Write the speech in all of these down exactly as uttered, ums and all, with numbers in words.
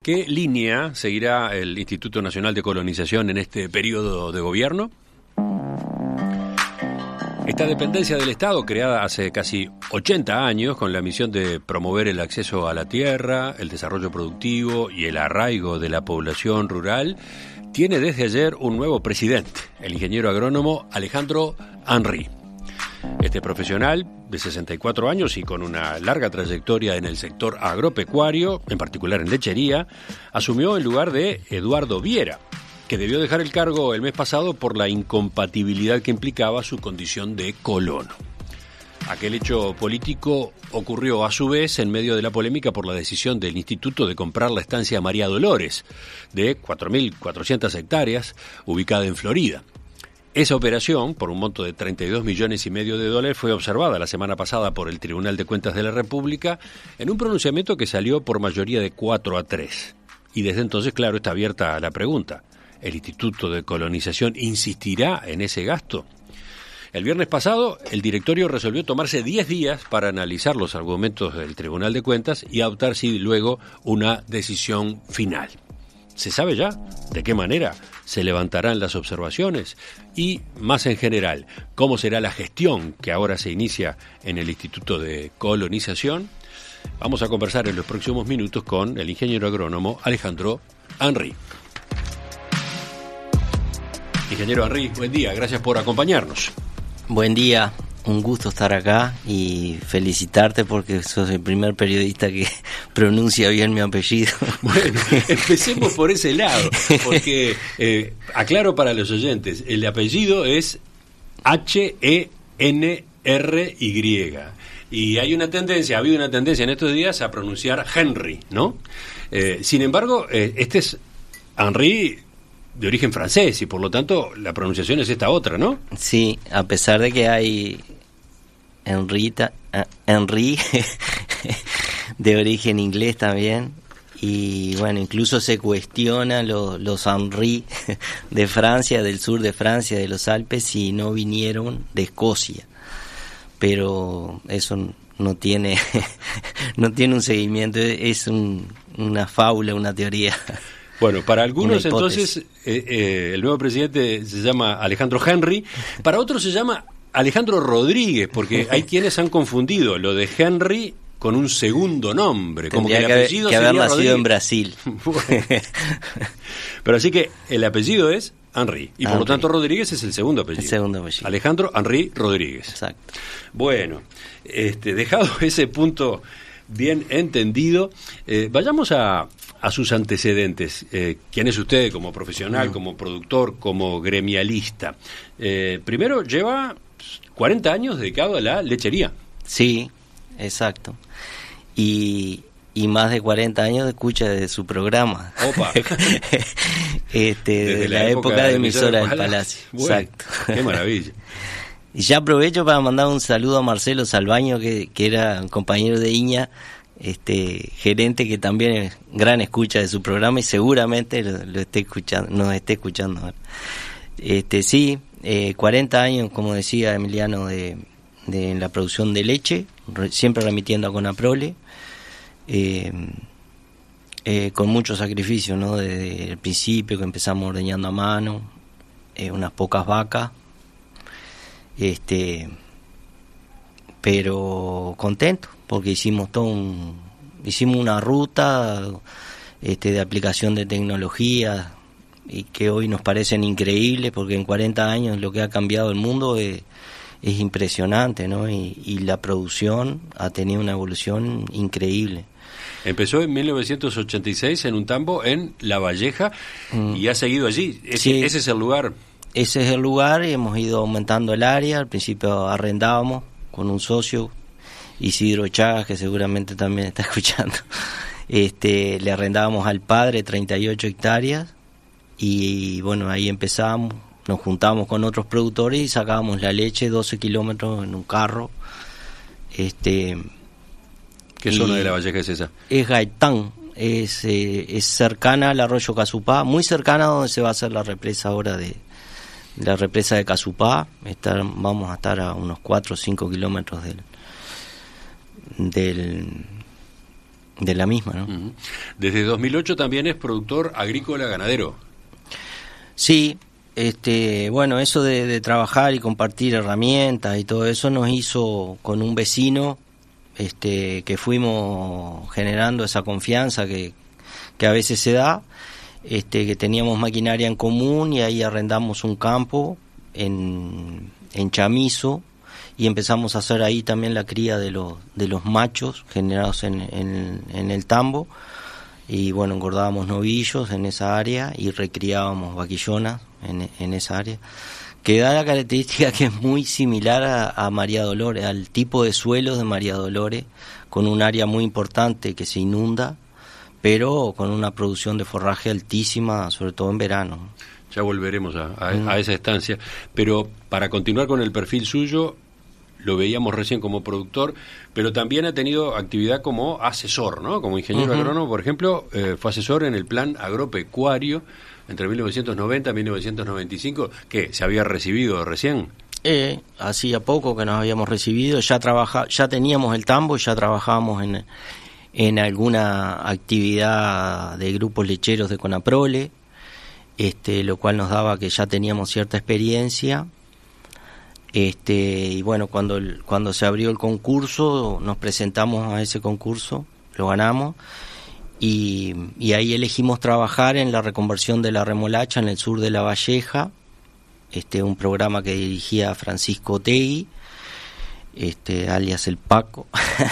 ¿Qué línea seguirá el Instituto Nacional de Colonización en este periodo de gobierno? Esta dependencia del Estado, creada hace casi ochenta años con la misión de promover el acceso a la tierra, el desarrollo productivo y el arraigo de la población rural, tiene desde ayer un nuevo presidente, el ingeniero agrónomo Alejandro Henry. Este profesional, de sesenta y cuatro años y con una larga trayectoria en el sector agropecuario, en particular en lechería, asumió en lugar de Eduardo Viera, que debió dejar el cargo el mes pasado por la incompatibilidad que implicaba su condición de colono. Aquel hecho político ocurrió a su vez en medio de la polémica por la decisión del instituto de comprar la estancia María Dolores, de cuatro mil cuatrocientas hectáreas, ubicada en Florida. Esa operación, por un monto de treinta y dos millones y medio de dólares, fue observada la semana pasada por el Tribunal de Cuentas de la República en un pronunciamiento que salió por mayoría de cuatro a tres. Y desde entonces, claro, está abierta la pregunta. ¿El Instituto de Colonización insistirá en ese gasto? El viernes pasado, el directorio resolvió tomarse diez días para analizar los argumentos del Tribunal de Cuentas y adoptar, sí, luego una decisión final. ¿Se sabe ya de qué manera se levantarán las observaciones? Y, más en general, ¿cómo será la gestión que ahora se inicia en el Instituto de Colonización? Vamos a conversar en los próximos minutos con el ingeniero agrónomo Alejandro Henry. Ingeniero Henry, buen día, gracias por acompañarnos. Buen día, un gusto estar acá y felicitarte porque sos el primer periodista que pronuncia bien mi apellido. Bueno, empecemos por ese lado, porque eh, aclaro para los oyentes, el apellido es H E N R Y y hay una tendencia, ha habido una tendencia en estos días a pronunciar Henry, ¿no? Eh, sin embargo, eh, este es Henry de origen francés y por lo tanto la pronunciación es esta otra, ¿no? Sí, a pesar de que hay Henrita, uh, Henry de origen inglés también, y bueno, incluso se cuestiona lo, los Henry de Francia, del sur de Francia, de los Alpes, si no vinieron de Escocia, pero eso no tiene no tiene un seguimiento, es un, una fábula, una teoría. Bueno, para algunos entonces eh, eh, el nuevo presidente se llama Alejandro Henry, para otros se llama Alejandro Rodríguez, porque hay quienes han confundido lo de Henry con un segundo nombre, como que el apellido que haber sería nacido Rodríguez. En Brasil. Bueno. Pero así que el apellido es Henry, y por Henry. lo tanto Rodríguez es el segundo apellido. El segundo apellido. Alejandro Henry Rodríguez. Exacto. Bueno, este, dejado ese punto bien entendido, eh, vayamos a, a sus antecedentes. Eh, ¿Quién es usted como profesional, como productor, como gremialista? Eh, primero, lleva cuarenta años dedicado a la lechería. Sí, exacto. Y, y más de cuarenta años de escucha de su programa. Opa. este, desde la, la época, época de emisora del Palacio. Bueno, exacto. Qué maravilla. Y ya aprovecho para mandar un saludo a Marcelo Salvaño, que, que era un compañero de Iña, este gerente que también es gran escucha de su programa y seguramente lo, lo esté escuchando, nos esté escuchando. Este sí, eh, cuarenta años, como decía Emiliano, de, de en la producción de leche, re, siempre remitiendo a Conaprole, eh, eh, con mucho sacrificio, ¿no? Desde el principio que empezamos ordeñando a mano, eh, unas pocas vacas. Este pero contento porque hicimos todo un, hicimos una ruta este de aplicación de tecnología y que hoy nos parecen increíbles porque en cuarenta años lo que ha cambiado el mundo es, es impresionante, ¿no? Y, y la producción ha tenido una evolución increíble. Empezó en mil novecientos ochenta y seis en un tambo en La Valleja mm. y ha seguido allí. Ese, sí. ese es el lugar. Ese es el lugar y hemos ido aumentando el área. Al principio arrendábamos con un socio, Isidro Chagas, que seguramente también está escuchando. Este, le arrendábamos al padre treinta y ocho hectáreas y bueno, ahí empezamos, nos juntamos con otros productores y sacábamos la leche doce kilómetros en un carro. Este, ¿Qué zona de La Valleja es esa? Es Gaitán, es, eh, es cercana al arroyo Casupá, muy cercana a donde se va a hacer la represa ahora de la represa de Casupá. Estar, vamos a estar a unos cuatro o cinco kilómetros del, del de la misma, ¿no? Uh-huh. Desde dos mil ocho también es productor agrícola ganadero. Sí, este, bueno, eso de, de trabajar y compartir herramientas y todo eso nos hizo con un vecino, este, que fuimos generando esa confianza que, que a veces se da, este, que teníamos maquinaria en común y ahí arrendamos un campo en, en Chamizo y empezamos a hacer ahí también la cría de los, de los machos generados en, en, en el tambo. Y bueno, engordábamos novillos en esa área y recriábamos vaquillonas en, en esa área, que da la característica que es muy similar a, a María Dolores, al tipo de suelos de María Dolores, con un área muy importante que se inunda, pero con una producción de forraje altísima, sobre todo en verano. Ya volveremos a, a, mm. a esa estancia, pero para continuar con el perfil suyo, lo veíamos recién como productor, pero también ha tenido actividad como asesor, ¿no? Como ingeniero uh-huh. agrónomo, por ejemplo, eh, fue asesor en el plan agropecuario entre mil novecientos noventa y mil novecientos noventa y cinco, que se había recibido recién. Eh, hacía poco que nos habíamos recibido, ya trabaja, ya teníamos el tambo, ya trabajábamos en, en alguna actividad de grupos lecheros de Conaprole, este, lo cual nos daba que ya teníamos cierta experiencia. Este, y bueno, cuando el, cuando se abrió el concurso, nos presentamos a ese concurso, lo ganamos, y, y ahí elegimos trabajar en la reconversión de la remolacha en el sur de La Valleja, este, un programa que dirigía Francisco Otegui, este, alias el Paco.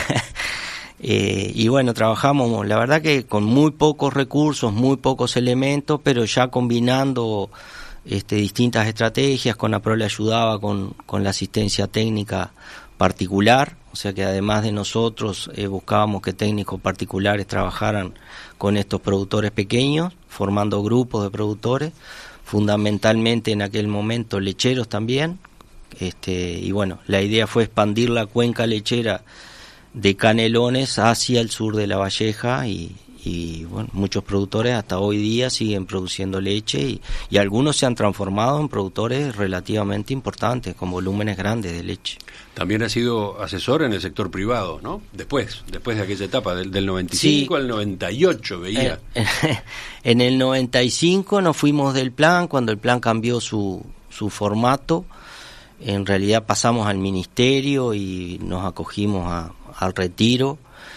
eh, y bueno, trabajamos, la verdad que con muy pocos recursos, muy pocos elementos, pero ya combinando Este, distintas estrategias. Conaprole le ayudaba con, con la asistencia técnica particular, o sea que además de nosotros eh, buscábamos que técnicos particulares trabajaran con estos productores pequeños, formando grupos de productores, fundamentalmente en aquel momento lecheros también, este, y bueno, la idea fue expandir la cuenca lechera de Canelones hacia el sur de La Valleja y y bueno, muchos productores hasta hoy día siguen produciendo leche y, y algunos se han transformado en productores relativamente importantes, con volúmenes grandes de leche. También ha sido asesor en el sector privado, ¿no? Después, después de aquella etapa, del, del noventa y cinco sí. al noventa y ocho, veía. Eh, en el noventa y cinco nos fuimos del plan, cuando el plan cambió su, su formato, en realidad pasamos al ministerio y nos acogimos a, al retiro.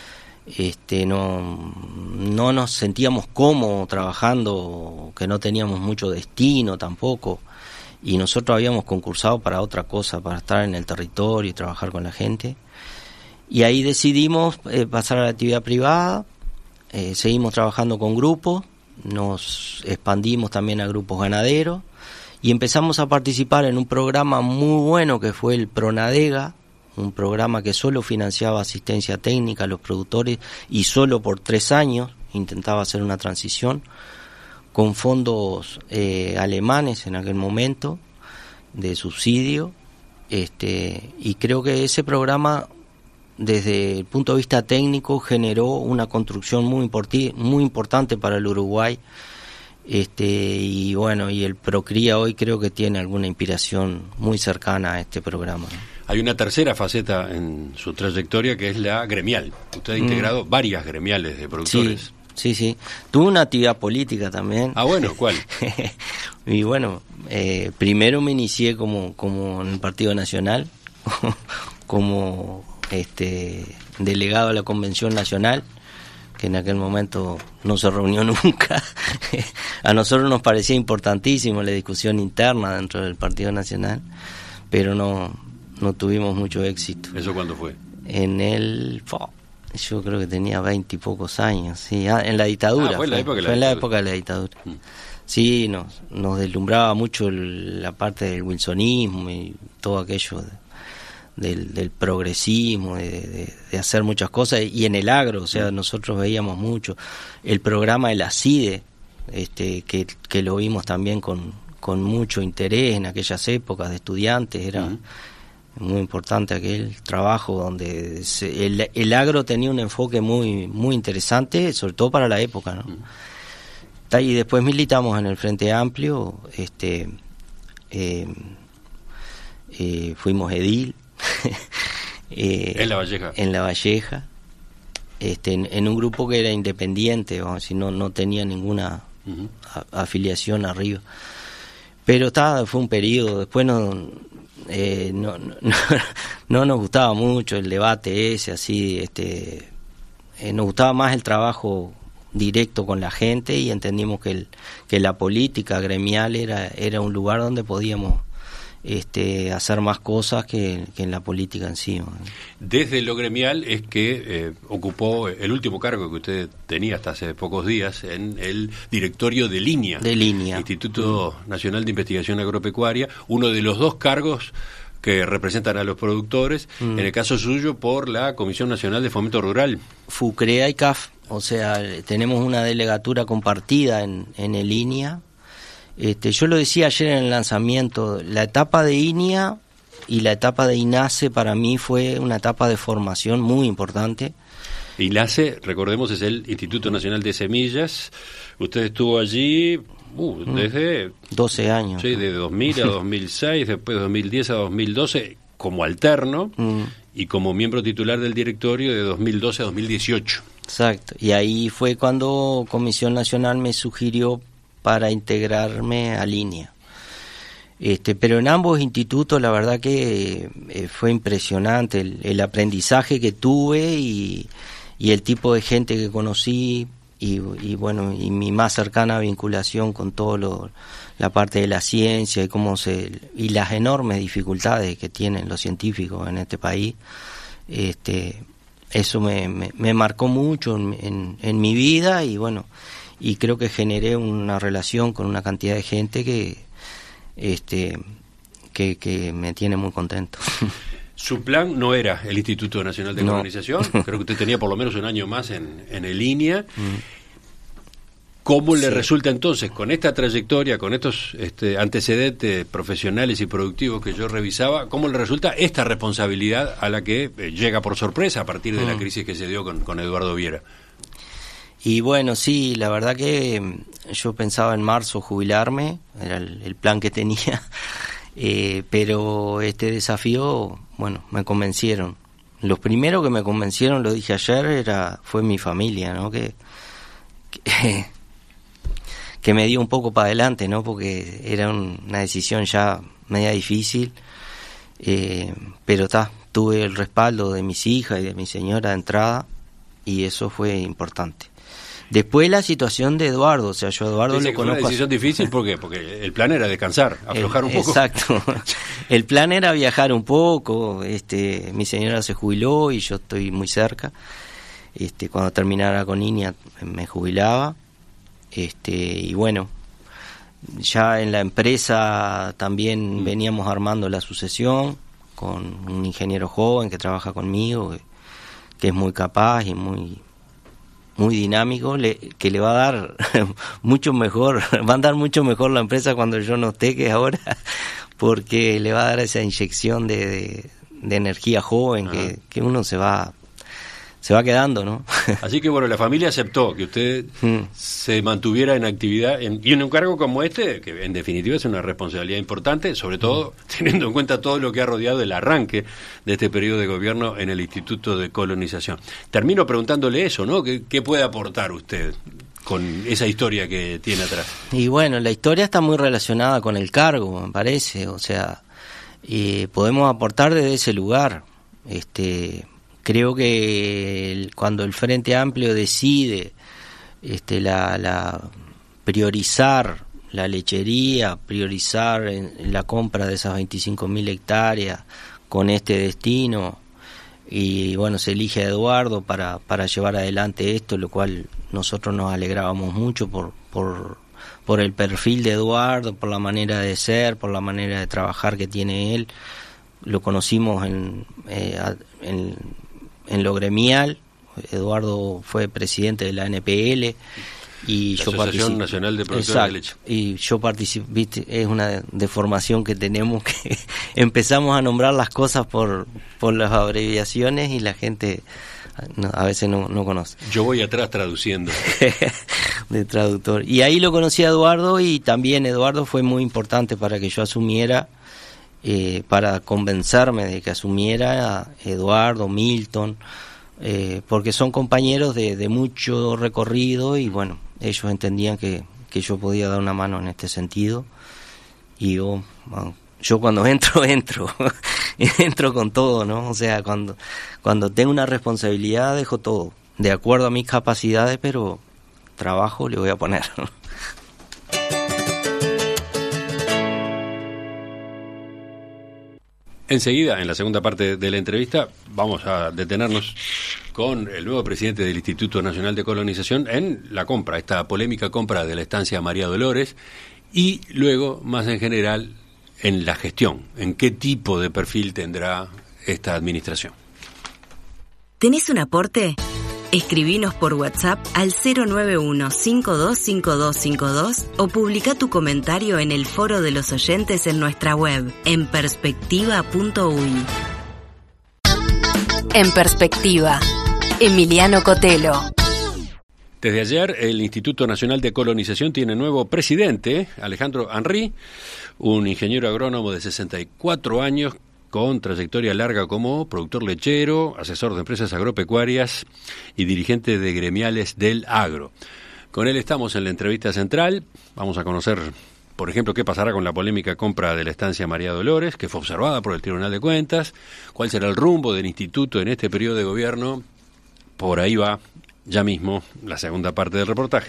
Este, no, no nos sentíamos cómodos trabajando, que no teníamos mucho destino tampoco, y nosotros habíamos concursado para otra cosa, para estar en el territorio y trabajar con la gente, y ahí decidimos eh, pasar a la actividad privada. Eh, seguimos trabajando con grupos, nos expandimos también a grupos ganaderos y empezamos a participar en un programa muy bueno que fue el PRONADEGA, un programa que solo financiaba asistencia técnica a los productores y solo por tres años intentaba hacer una transición con fondos eh, alemanes en aquel momento de subsidio, este, y creo que ese programa desde el punto de vista técnico generó una construcción muy importi- muy importante para el Uruguay, este, y bueno, y el Procría hoy creo que tiene alguna inspiración muy cercana a este programa. Hay una tercera faceta en su trayectoria que es la gremial. Usted ha integrado mm. varias gremiales de productores. Sí, sí, sí. Tuve una actividad política también. Ah, bueno, ¿cuál? Y bueno, eh, primero me inicié como, como en el Partido Nacional, como este delegado a la Convención Nacional, que en aquel momento no se reunió nunca. A nosotros nos parecía importantísimo la discusión interna dentro del Partido Nacional, pero no... no tuvimos mucho éxito. ¿Eso cuándo fue? En el... Oh, yo creo que tenía veinte y pocos años, sí, ah, en la dictadura. Ah, fue en la época de la, fue en la época de la dictadura. Mm. Sí, nos, nos deslumbraba mucho el, la parte del wilsonismo y todo aquello de, del, del progresismo, de, de, de hacer muchas cosas, y en el agro, o sea, mm. nosotros veíamos mucho. El programa de la CIDE, este, que, que lo vimos también con, con mucho interés en aquellas épocas de estudiantes, era... Mm. muy importante aquel trabajo donde se, el, el agro tenía un enfoque muy muy interesante, sobre todo para la época, ¿no? Mm. Y después militamos en el Frente Amplio, este eh, eh, fuimos edil eh, en La Valleja. En La Valleja. este, en, en un grupo que era independiente, o si no, no tenía ninguna uh-huh. a, afiliación arriba. Pero está, fue un periodo, después no, eh, no, no, no, no nos gustaba mucho el debate ese, así, este, eh, nos gustaba más el trabajo directo con la gente y entendimos que el, que la política gremial era, era un lugar donde podíamos este, hacer más cosas que, que en la política en sí. Desde lo gremial es que eh, ocupó el último cargo que usted tenía hasta hace pocos días en el directorio de Línea, de Línea. Instituto mm. Nacional de Investigación Agropecuaria, uno de los dos cargos que representan a los productores, mm. en el caso suyo por la Comisión Nacional de Fomento Rural. FUCREA y C A F, o sea, tenemos una delegatura compartida en, en el Línea. Este, yo lo decía ayer en el lanzamiento, la etapa de I N I A y la etapa de INASE para mí fue una etapa de formación muy importante. INASE, recordemos, es el Instituto Nacional de Semillas. Usted estuvo allí uh, desde... doce años. Sí, de dos mil a dos mil seis, después de dos mil diez a dos mil doce, como alterno, mm. y como miembro titular del directorio de dos mil doce a dos mil dieciocho. Exacto, y ahí fue cuando Comisión Nacional me sugirió para integrarme a Línea. Este, pero en ambos institutos la verdad que eh, fue impresionante el, el aprendizaje que tuve y, y el tipo de gente que conocí y, y bueno, y mi más cercana vinculación con todo lo, la parte de la ciencia y cómo se y las enormes dificultades que tienen los científicos en este país. Este, eso me, me, me marcó mucho en, en, en mi vida y bueno, y creo que generé una relación con una cantidad de gente que este que, que me tiene muy contento. Su plan no era el Instituto Nacional de no. Colonización, creo que usted tenía por lo menos un año más en, en el Línea. Mm. ¿Cómo le sí. resulta entonces, con esta trayectoria, con estos este, antecedentes profesionales y productivos que yo revisaba, cómo le resulta esta responsabilidad a la que eh, llega por sorpresa a partir de mm. la crisis que se dio con, con Eduardo Viera? Y bueno, sí, la verdad que yo pensaba en marzo jubilarme, era el, el plan que tenía, eh, pero este desafío, bueno, me convencieron. Los primeros que me convencieron, lo dije ayer, era fue mi familia, ¿no? Que, que, que me dio un poco para adelante, ¿no? Porque era un, una decisión ya media difícil, eh, pero está, tuve el respaldo de mis hijas y de mi señora de entrada y eso fue importante. Después la situación de Eduardo, o sea, yo a Eduardo Dice lo que conozco. Fue una decisión difícil, ¿por qué? Porque el plan era descansar, aflojar el, un poco. Exacto. El plan era viajar un poco, este, mi señora se jubiló y yo estoy muy cerca. Este, cuando terminara con I N I A me jubilaba. Este, y bueno, ya en la empresa también mm. veníamos armando la sucesión con un ingeniero joven que trabaja conmigo, que, que es muy capaz y muy muy dinámico, le, que le va a dar mucho mejor, va a andar mucho mejor la empresa cuando yo no esté que ahora, porque le va a dar esa inyección de, de, de energía joven que, que uno se va se va quedando, ¿no? Así que bueno, la familia aceptó que usted mm. se mantuviera en actividad en, y en un cargo como este, que en definitiva es una responsabilidad importante, sobre todo mm. teniendo en cuenta todo lo que ha rodeado el arranque de este periodo de gobierno en el Instituto de Colonización. Termino preguntándole eso, ¿no? ¿Qué, qué puede aportar usted con esa historia que tiene atrás? Y bueno, la historia está muy relacionada con el cargo, me parece, o sea, eh, podemos aportar desde ese lugar, este... Creo que el, cuando el Frente Amplio decide este, la, la priorizar la lechería, priorizar en, en la compra de esas veinticinco mil hectáreas con este destino, y bueno, se elige a Eduardo para, para llevar adelante esto, lo cual nosotros nos alegrábamos mucho por, por, por el perfil de Eduardo, por la manera de ser, por la manera de trabajar que tiene él. Lo conocimos en... Eh, en en lo gremial. Eduardo fue presidente de la N P L y la yo Asociación Nacional de Productores de Leche. Y yo participé, es una deformación que tenemos, que empezamos a nombrar las cosas por por las abreviaciones y la gente no, a veces no, no conoce. Yo voy atrás traduciendo. De traductor. Y ahí lo conocí a Eduardo y también Eduardo fue muy importante para que yo asumiera. Eh, para convencerme de que asumiera Eduardo, Milton, eh, porque son compañeros de, de mucho recorrido y bueno, ellos entendían que, que yo podía dar una mano en este sentido y yo, bueno, yo cuando entro, entro, entro con todo, ¿no? O sea, cuando, cuando tengo una responsabilidad dejo todo, de acuerdo a mis capacidades, pero trabajo le voy a poner. Enseguida, en la segunda parte de la entrevista, vamos a detenernos con el nuevo presidente del Instituto Nacional de Colonización en la compra, esta polémica compra de la estancia María Dolores, y luego, más en general, en la gestión, en qué tipo de perfil tendrá esta administración. ¿Tenés un aporte? Escribinos por WhatsApp al cero nueve uno, cinco dos cinco dos cinco dos o publica tu comentario en el foro de los oyentes en nuestra web, en perspectiva punto uy. En Perspectiva, Emiliano Cotelo. Desde ayer, el Instituto Nacional de Colonización tiene nuevo presidente, Alejandro Henry, un ingeniero agrónomo de sesenta y cuatro años, con trayectoria larga como productor lechero, asesor de empresas agropecuarias y dirigente de gremiales del agro. Con él estamos en la entrevista central. Vamos a conocer, por ejemplo, qué pasará con la polémica compra de la estancia María Dolores, que fue observada por el Tribunal de Cuentas, cuál será el rumbo del instituto en este periodo de gobierno. Por ahí va ya mismo la segunda parte del reportaje.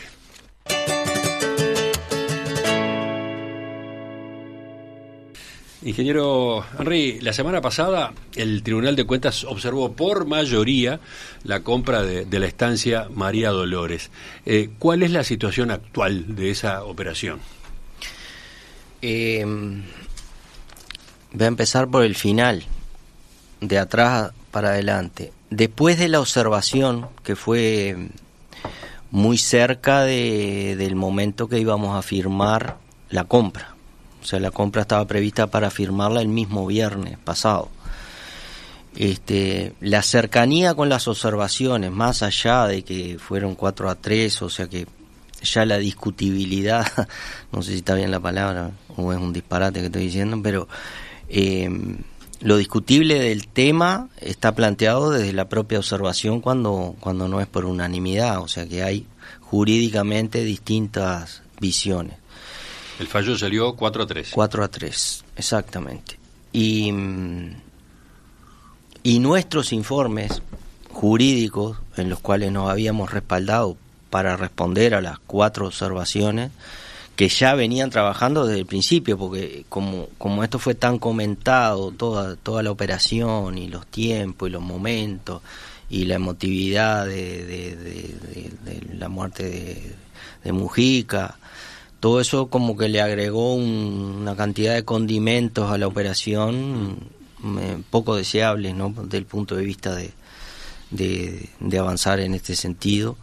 Ingeniero Henry, la semana pasada el Tribunal de Cuentas observó por mayoría la compra de, de la estancia María Dolores. Eh, ¿Cuál es la situación actual de esa operación? Eh, voy a empezar por el final, de atrás para adelante. Después de la observación, que fue muy cerca de, del momento que íbamos a firmar la compra, o sea, la compra estaba prevista para firmarla el mismo viernes pasado. Este, la cercanía con las observaciones, más allá de que fueron cuatro a tres, o sea que ya la discutibilidad, no sé si está bien la palabra o es un disparate que estoy diciendo, pero eh, lo discutible del tema está planteado desde la propia observación cuando, cuando no es por unanimidad, o sea que hay jurídicamente distintas visiones. El fallo salió cuatro a tres. cuatro a tres, exactamente. Y, y nuestros informes jurídicos, en los cuales nos habíamos respaldado para responder a las cuatro observaciones, que ya venían trabajando desde el principio, porque como, como esto fue tan comentado, toda, toda la operación y los tiempos y los momentos y la emotividad de, de, de, de, de la muerte de, de Mujica, todo eso como que le agregó un, una cantidad de condimentos a la operación eh, poco deseables, ¿no? Desde el punto de vista de, de, de avanzar en este sentido.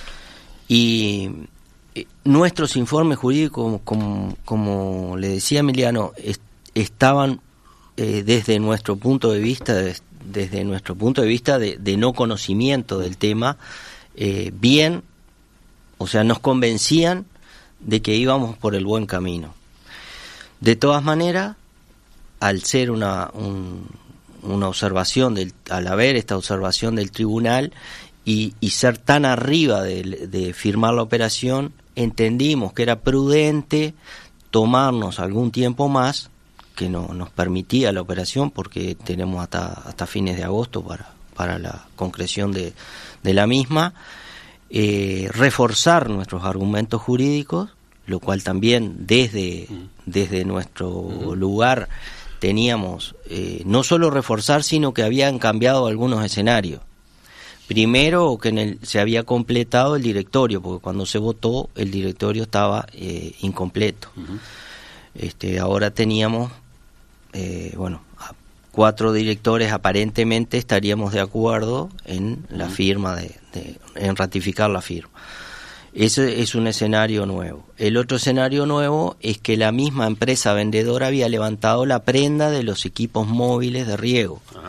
Y eh, nuestros informes jurídicos, como, como le decía Emiliano, est- estaban eh, desde nuestro punto de vista, des- desde nuestro punto de vista de, de no conocimiento del tema, eh, bien, o sea, nos convencían de que íbamos por el buen camino. De todas maneras, al ser una un, una observación, del, al haber esta observación del tribunal y, y ser tan arriba de, de firmar la operación, entendimos que era prudente tomarnos algún tiempo más, que no nos permitía la operación, porque tenemos hasta, hasta fines de agosto para, para la concreción de, de la misma, Eh, reforzar nuestros argumentos jurídicos, lo cual también desde, uh-huh. desde nuestro uh-huh. lugar teníamos eh, no solo reforzar, sino que habían cambiado algunos escenarios. Primero, que en el, se había completado el directorio, porque cuando se votó el directorio estaba eh, incompleto. Uh-huh. Este, ahora teníamos, eh, bueno, cuatro directores, aparentemente estaríamos de acuerdo en la firma de, de en ratificar la firma. Ese es un escenario nuevo. El otro escenario nuevo es que la misma empresa vendedora había levantado la prenda de los equipos móviles de riego. Ajá.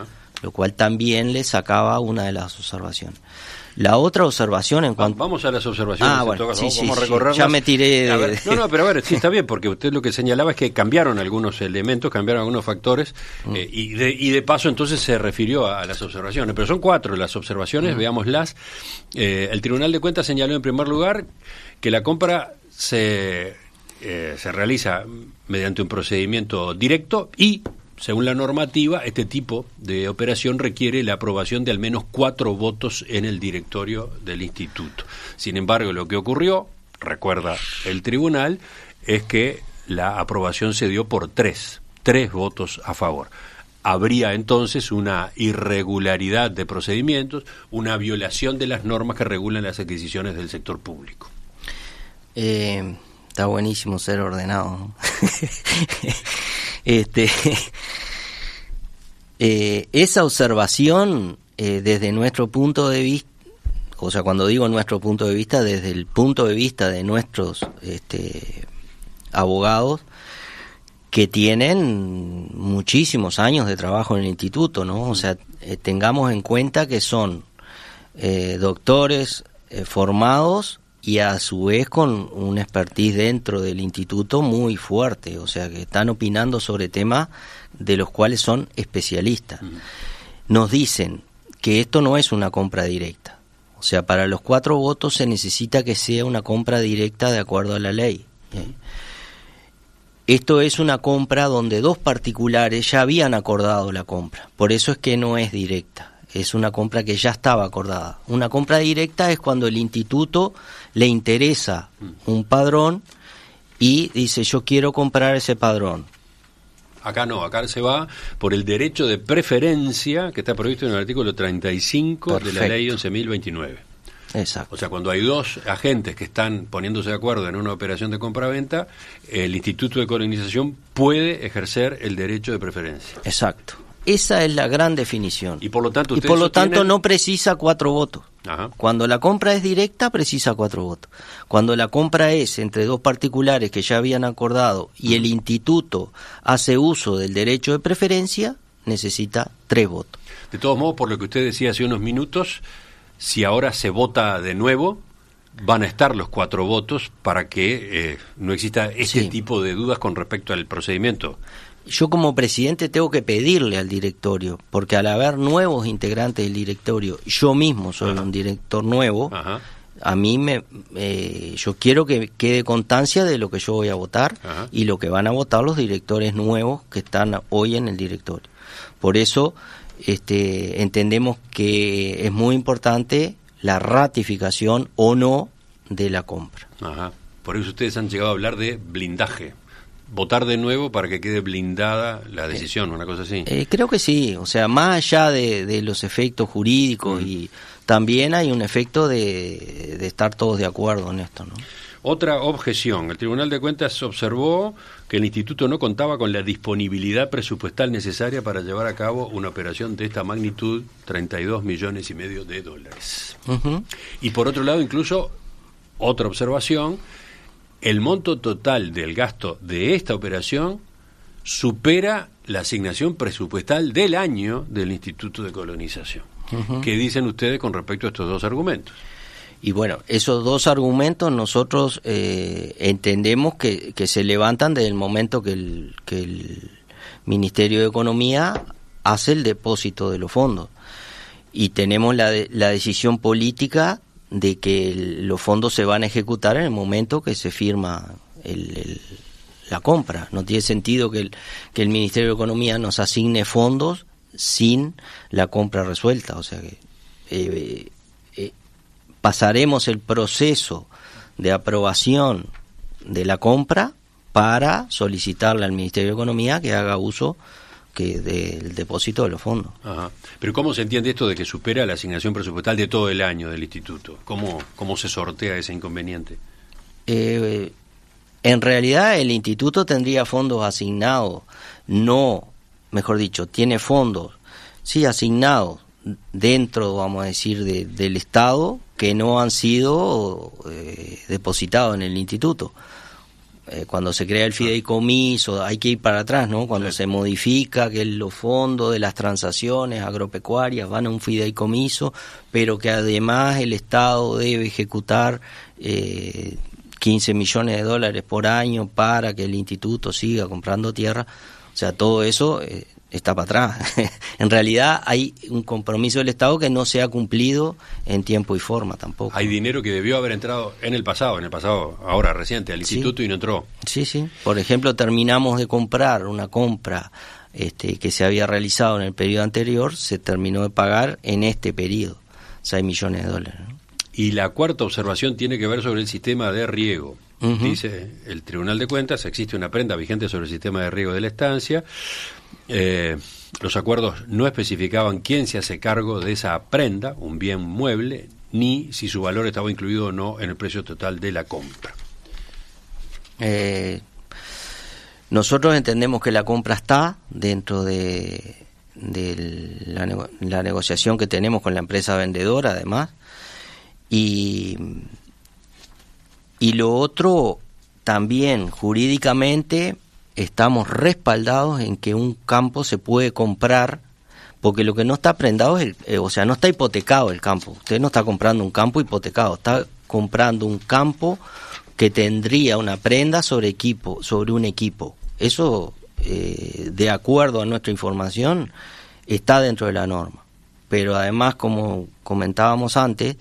lo cual también le sacaba una de las observaciones. La otra observación en cuanto... Vamos a las observaciones. Ah, bueno, caso, sí, sí, vamos a sí, recorrerlas. ya me tiré de... A ver, no, no, pero a ver, sí está bien, porque usted lo que señalaba es que cambiaron algunos elementos, cambiaron algunos factores, mm. eh, y, de, y de paso entonces se refirió a, a las observaciones. Pero son cuatro las observaciones, mm. veámoslas. Eh, el Tribunal de Cuentas señaló en primer lugar que la compra se, eh, se realiza mediante un procedimiento directo y... según la normativa, este tipo de operación requiere la aprobación de al menos cuatro votos en el directorio del instituto. Sin embargo, lo que ocurrió, recuerda el tribunal, es que la aprobación se dio por tres, tres votos a favor. Habría entonces una irregularidad de procedimientos, una violación de las normas que regulan las adquisiciones del sector público. Eh, está buenísimo ser ordenado, ¿no? Este, eh, esa observación, eh, desde nuestro punto de vista, o sea, cuando digo nuestro punto de vista, desde el punto de vista de nuestros este, abogados, que tienen muchísimos años de trabajo en el instituto, ¿no? O sea, eh, tengamos en cuenta que son eh, doctores eh, formados y a su vez con un expertise dentro del instituto muy fuerte, o sea que están opinando sobre temas de los cuales son especialistas. Uh-huh. Nos dicen que esto no es una compra directa, o sea, para los cuatro votos se necesita que sea una compra directa de acuerdo a la ley. ¿eh? Esto es una compra donde dos particulares ya habían acordado la compra, por eso es que no es directa. Es una compra que ya estaba acordada. Una compra directa es cuando el instituto le interesa un padrón y dice, yo quiero comprar ese padrón. Acá no, acá se va por el derecho de preferencia que está previsto en el artículo treinta y cinco Perfecto. De la ley once mil veintinueve. Exacto. O sea, cuando hay dos agentes que están poniéndose de acuerdo en una operación de compra-venta, el Instituto de Colonización puede ejercer el derecho de preferencia. Exacto. Esa es la gran definición. Y por lo tanto, y por lo tanto sostienen... no precisa cuatro votos. Ajá. Cuando la compra es directa, precisa cuatro votos. Cuando la compra es entre dos particulares que ya habían acordado y el instituto hace uso del derecho de preferencia, necesita tres votos. De todos modos, por lo que usted decía hace unos minutos, si ahora se vota de nuevo, van a estar los cuatro votos para que eh, no exista ese sí. tipo de dudas con respecto al procedimiento. Yo como presidente tengo que pedirle al directorio, porque al haber nuevos integrantes del directorio, yo mismo soy Ajá. un director nuevo, Ajá. a mí me eh, yo quiero que quede constancia de lo que yo voy a votar Ajá. y lo que van a votar los directores nuevos que están hoy en el directorio. Por eso este, entendemos que es muy importante la ratificación o no de la compra. Ajá. Por eso ustedes han llegado a hablar de blindaje. Votar de nuevo para que quede blindada la decisión, una cosa así. Eh, creo que sí, o sea, más allá de, de los efectos jurídicos, mm. y también hay un efecto de, de estar todos de acuerdo en esto, ¿no? Otra objeción. El Tribunal de Cuentas observó que el instituto no contaba con la disponibilidad presupuestal necesaria para llevar a cabo una operación de esta magnitud, treinta y dos millones y medio de dólares. Uh-huh. Y por otro lado, incluso, otra observación, el monto total del gasto de esta operación supera la asignación presupuestal del año del Instituto de Colonización. Uh-huh. ¿Qué dicen ustedes con respecto a estos dos argumentos? Y bueno, esos dos argumentos nosotros eh, entendemos que, que se levantan desde el momento que el, que el Ministerio de Economía hace el depósito de los fondos. Y tenemos la, de, la decisión política de que el, los fondos se van a ejecutar en el momento que se firma el, el, la compra. No tiene sentido que el, que el Ministerio de Economía nos asigne fondos sin la compra resuelta. O sea que eh, eh, pasaremos el proceso de aprobación de la compra para solicitarle al Ministerio de Economía que haga uso que del depósito de los fondos. Ajá. Pero ¿cómo se entiende esto de que supera la asignación presupuestal de todo el año del instituto? ¿Cómo, cómo se sortea ese inconveniente? Eh, en realidad el instituto tendría fondos asignados, no, mejor dicho, tiene fondos, sí, asignados dentro, vamos a decir, de, del Estado que no han sido eh, depositados en el instituto. eh, cuando se crea el fideicomiso, hay que ir para atrás, ¿no? Cuando sí. se modifica que los fondos de las transacciones agropecuarias van a un fideicomiso, pero que además el Estado debe ejecutar eh, quince millones de dólares por año para que el instituto siga comprando tierra. O sea, todo eso eh, está para atrás. En realidad hay un compromiso del Estado que no se ha cumplido en tiempo y forma tampoco. Hay dinero que debió haber entrado en el pasado, en el pasado ahora reciente, al sí. instituto y no entró. Sí, sí. Por ejemplo, terminamos de comprar una compra este, que se había realizado en el periodo anterior, se terminó de pagar en este periodo, seis millones de dólares, ¿no? Y la cuarta observación tiene que ver sobre el sistema de riego. Uh-huh. Dice el Tribunal de Cuentas, existe una prenda vigente sobre el sistema de riego de la estancia. Eh, los acuerdos no especificaban quién se hace cargo de esa prenda, un bien mueble, ni si su valor estaba incluido o no en el precio total de la compra. Eh, nosotros entendemos que la compra está dentro de, de la, nego- la negociación que tenemos con la empresa vendedora, además. Y, y lo otro, también jurídicamente estamos respaldados en que un campo se puede comprar, porque lo que no está prendado es, el, eh, o sea, no está hipotecado el campo. Usted no está comprando un campo hipotecado, está comprando un campo que tendría una prenda sobre equipo, sobre un equipo. Eso, eh, de acuerdo a nuestra información, está dentro de la norma. Pero además, como comentábamos antes,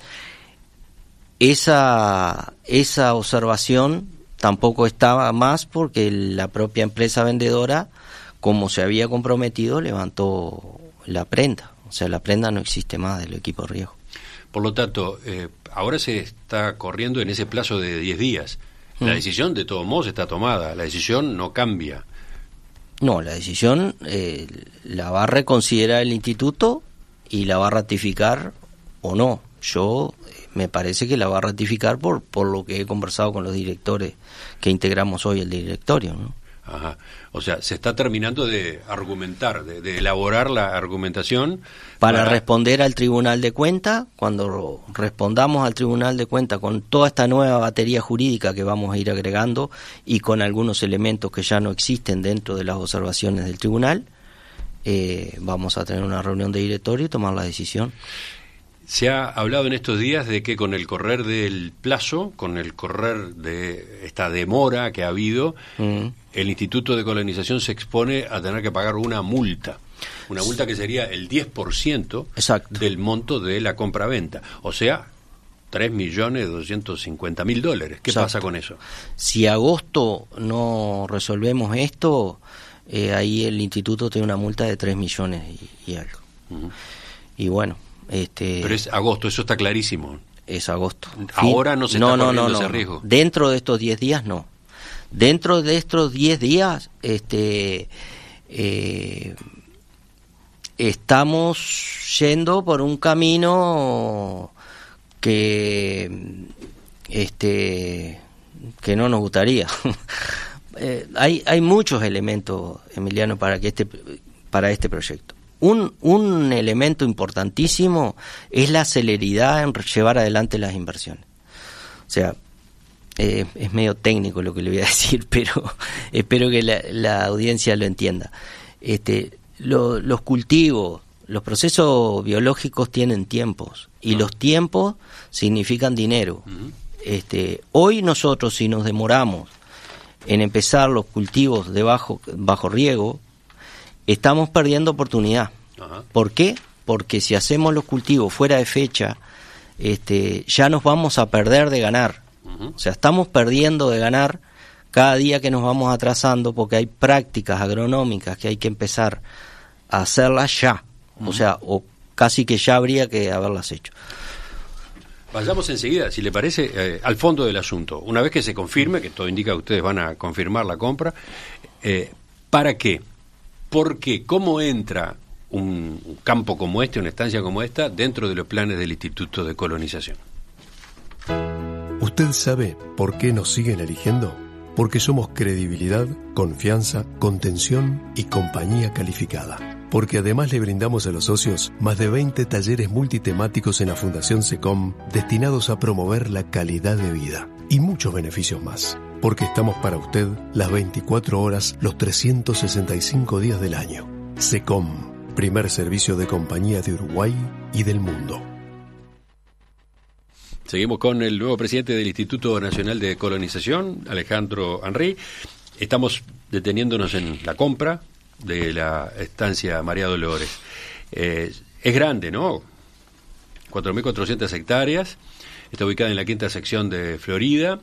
Esa, esa observación tampoco estaba más porque la propia empresa vendedora, como se había comprometido, levantó la prenda. O sea, la prenda no existe más del equipo de riego. Por lo tanto, eh, ahora se está corriendo en ese plazo de diez días. La mm. decisión, de todos modos, está tomada. La decisión no cambia. No, la decisión eh, la va a reconsiderar el instituto y la va a ratificar o no. Yo... me parece que la va a ratificar por por lo que he conversado con los directores que integramos hoy el directorio, ¿no? Ajá. O sea, se está terminando de argumentar, de, de elaborar la argumentación para, para responder al Tribunal de Cuentas. Cuando respondamos al Tribunal de Cuentas con toda esta nueva batería jurídica que vamos a ir agregando y con algunos elementos que ya no existen dentro de las observaciones del Tribunal, eh, vamos a tener una reunión de directorio y tomar la decisión. Se ha hablado en estos días de que con el correr del plazo, con el correr de esta demora que ha habido, mm. el Instituto de Colonización se expone a tener que pagar una multa. Una multa que sería el diez por ciento Exacto. del monto de la compra-venta. O sea, tres millones doscientos cincuenta mil dólares. ¿Qué Exacto. pasa con eso? Si agosto no resolvemos esto, eh, ahí el Instituto tiene una multa de tres millones y, y algo. Uh-huh. Y bueno... Este, Pero es agosto, eso está clarísimo. Es agosto. Ahora no se está no, no, corriendo no, ese no. riesgo. Dentro de estos diez días no. Dentro de estos diez días este, eh, estamos yendo por un camino que, este, que no nos gustaría. eh, hay, hay muchos elementos, Emiliano, para, que este, para este proyecto. Un, un elemento importantísimo es la celeridad en llevar adelante las inversiones. O sea, eh, es medio técnico lo que le voy a decir, pero espero que la, la audiencia lo entienda. Este, lo, los cultivos, los procesos biológicos tienen tiempos, y uh-huh. los tiempos significan dinero. Uh-huh. Este, hoy nosotros, si nos demoramos en empezar los cultivos de bajo, bajo riego, estamos perdiendo oportunidad. Ajá. ¿Por qué? Porque si hacemos los cultivos fuera de fecha, este, ya nos vamos a perder de ganar. Uh-huh. O sea, estamos perdiendo de ganar cada día que nos vamos atrasando, porque hay prácticas agronómicas que hay que empezar a hacerlas ya. Uh-huh. O sea, o casi que ya habría que haberlas hecho. Vayamos enseguida, si le parece, eh, al fondo del asunto. Una vez que se confirme, que todo indica que ustedes van a confirmar la compra, eh, ¿para qué? ¿Por qué? ¿Cómo entra un campo como este, una estancia como esta, dentro de los planes del Instituto de Colonización? ¿Usted sabe por qué nos siguen eligiendo? Porque somos credibilidad, confianza, contención y compañía calificada. Porque además le brindamos a los socios más de veinte talleres multitemáticos en la Fundación SECOM destinados a promover la calidad de vida y muchos beneficios más. porque estamos para usted las veinticuatro horas, los trescientos sesenta y cinco días del año. SECOM, primer servicio de compañía de Uruguay y del mundo. Seguimos con el nuevo presidente del Instituto Nacional de Colonización, Alejandro Henry. Estamos deteniéndonos en la compra de la estancia María Dolores. Eh, es grande, ¿no? cuatro mil cuatrocientas hectáreas. Está ubicada en la quinta sección de Florida,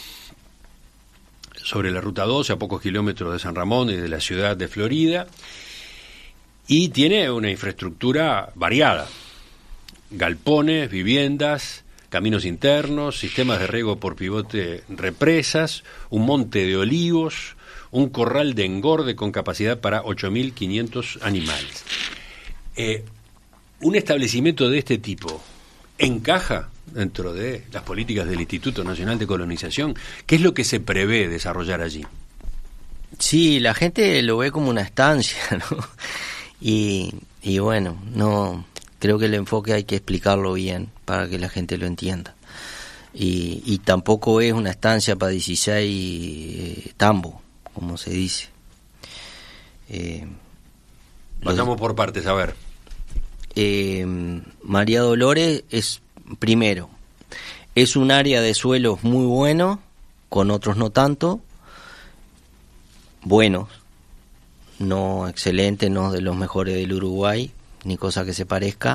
sobre la Ruta doce, a pocos kilómetros de San Ramón y de la ciudad de Florida. Y tiene una infraestructura variada. Galpones, viviendas, caminos internos, sistemas de riego por pivote, represas, un monte de olivos, un corral de engorde con capacidad para ocho mil quinientos animales. Eh, un establecimiento de este tipo encaja dentro de las políticas del Instituto Nacional de Colonización. ¿Qué es lo que se prevé desarrollar allí? Sí, la gente lo ve como una estancia, ¿no? Y, y bueno, no... Creo que el enfoque hay que explicarlo bien para que la gente lo entienda. Y, y tampoco es una estancia para dieciséis eh, tambos, como se dice. Eh, Vayamos los, por partes, a ver. Eh, María Dolores es, primero, es un área de suelos muy bueno, con otros no tanto, buenos, no excelentes, no de los mejores del Uruguay, ni cosa que se parezca.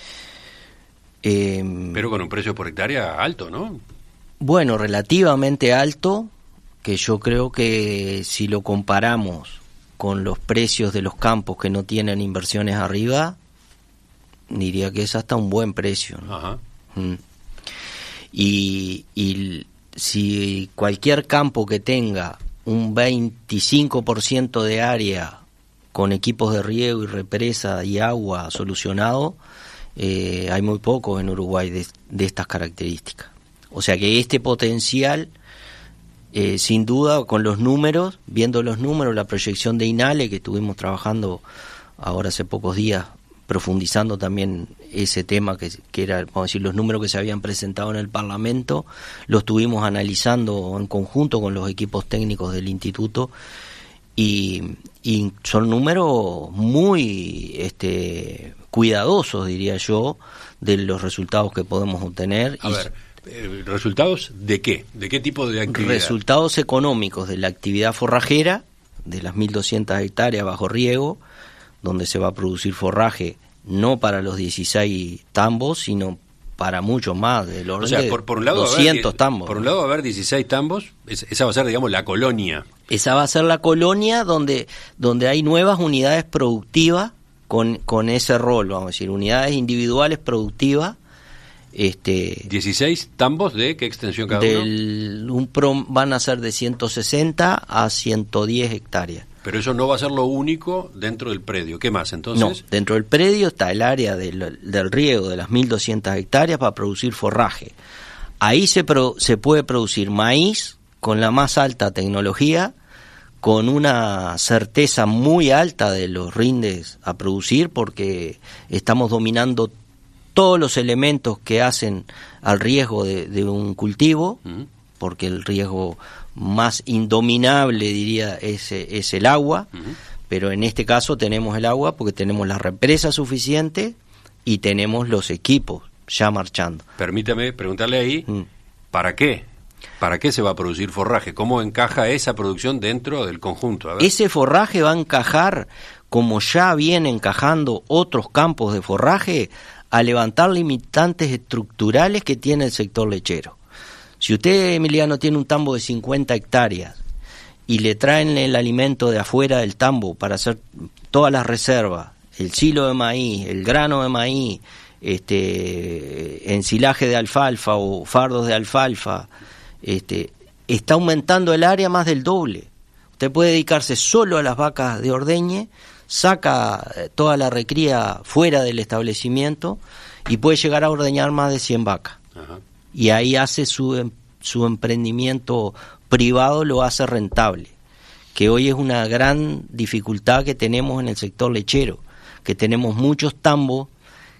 Eh, Pero con un precio por hectárea alto, ¿no? Bueno, relativamente alto, que yo creo que si lo comparamos con los precios de los campos que no tienen inversiones arriba, diría que es hasta un buen precio, ¿no? Ajá. Mm. Y, y si cualquier campo que tenga un veinticinco por ciento de área con equipos de riego y represa y agua solucionado, eh, hay muy pocos en Uruguay de, de estas características. O sea que este potencial, eh, sin duda, con los números, viendo los números, la proyección de INALE, que estuvimos trabajando ahora hace pocos días, profundizando también ese tema, que, que era, vamos a decir, los números que se habían presentado en el Parlamento, los estuvimos analizando en conjunto con los equipos técnicos del Instituto, y, y son números muy este, cuidadosos, diría yo, de los resultados que podemos obtener. A y ver, eh, ¿resultados de qué? ¿De qué tipo de actividad? Resultados económicos de la actividad forrajera, de las mil doscientas hectáreas bajo riego, donde se va a producir forraje no para los dieciséis tambos, sino para mucho más, del orden, o sea, por, por un lado, de doscientos haber, tambos. Por un lado va a haber dieciséis tambos, esa va a ser, digamos, la colonia. Esa va a ser la colonia donde, donde hay nuevas unidades productivas con, con ese rol, vamos a decir, unidades individuales productivas. Este, ¿dieciséis tambos de qué extensión cada del, uno? Un pro, van a ser de ciento sesenta a ciento diez hectáreas. Pero eso no va a ser lo único dentro del predio. ¿Qué más entonces? No, dentro del predio está el área del, del riego de las mil doscientas hectáreas para producir forraje. Ahí se, pro, se puede producir maíz con la más alta tecnología, con una certeza muy alta de los rindes a producir, porque estamos dominando todos los elementos que hacen al riesgo de, de un cultivo, uh-huh. porque el riesgo más indominable, diría, es, es el agua, uh-huh. pero en este caso tenemos el agua porque tenemos la represa suficiente y tenemos los equipos ya marchando. Permítame preguntarle ahí, mm. ¿para qué? ¿Para qué se va a producir forraje? ¿Cómo encaja esa producción dentro del conjunto? A ver. Ese forraje va a encajar, como ya viene encajando otros campos de forraje, a levantar limitantes estructurales que tiene el sector lechero. Si usted, Emiliano, tiene un tambo de cincuenta hectáreas y le traen el alimento de afuera del tambo para hacer todas las reservas, el silo de maíz, el grano de maíz, este, ensilaje de alfalfa o fardos de alfalfa, este, está aumentando el área más del doble. Usted puede dedicarse solo a las vacas de ordeñe, saca toda la recría fuera del establecimiento y puede llegar a ordeñar más de cien vacas. Ajá. Y ahí hace su, su emprendimiento privado, lo hace rentable, que hoy es una gran dificultad que tenemos en el sector lechero, que tenemos muchos tambos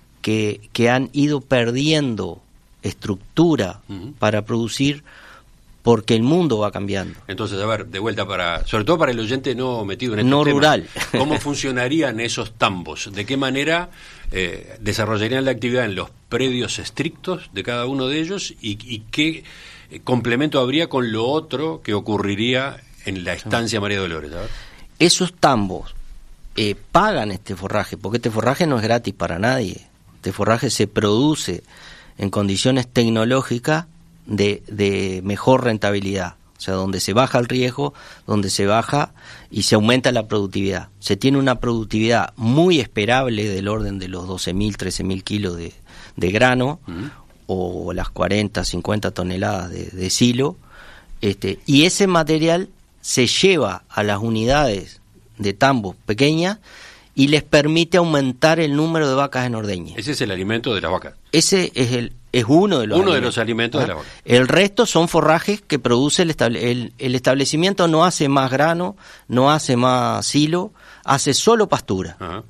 que, que han ido perdiendo estructura uh-huh. para producir porque el mundo va cambiando. Entonces, a ver, de vuelta para, sobre todo para el oyente no metido en este no tema, rural. ¿cómo funcionarían esos tambos? ¿De qué manera eh, desarrollarían la actividad en los predios estrictos de cada uno de ellos y, y qué complemento habría con lo otro que ocurriría en la estancia María Dolores? A ver. Esos tambos eh, pagan este forraje, porque este forraje no es gratis para nadie. Este forraje se produce en condiciones tecnológicas de, de mejor rentabilidad, o sea, donde se baja el riesgo, donde se baja y se aumenta la productividad. Se tiene una productividad muy esperable del orden de los doce mil, trece mil kilos de, de grano, uh-huh. o las cuarenta, cincuenta toneladas de, de silo, este, y ese material se lleva a las unidades de tambos pequeñas y les permite aumentar el número de vacas en ordeña. Ese es el alimento de las vacas. Ese es el es uno de los uno alimentos, de los alimentos ¿ah? de la vaca. El resto son forrajes que produce el, estable, el, el establecimiento. No hace más grano, no hace más silo, hace solo pastura. Uh-huh.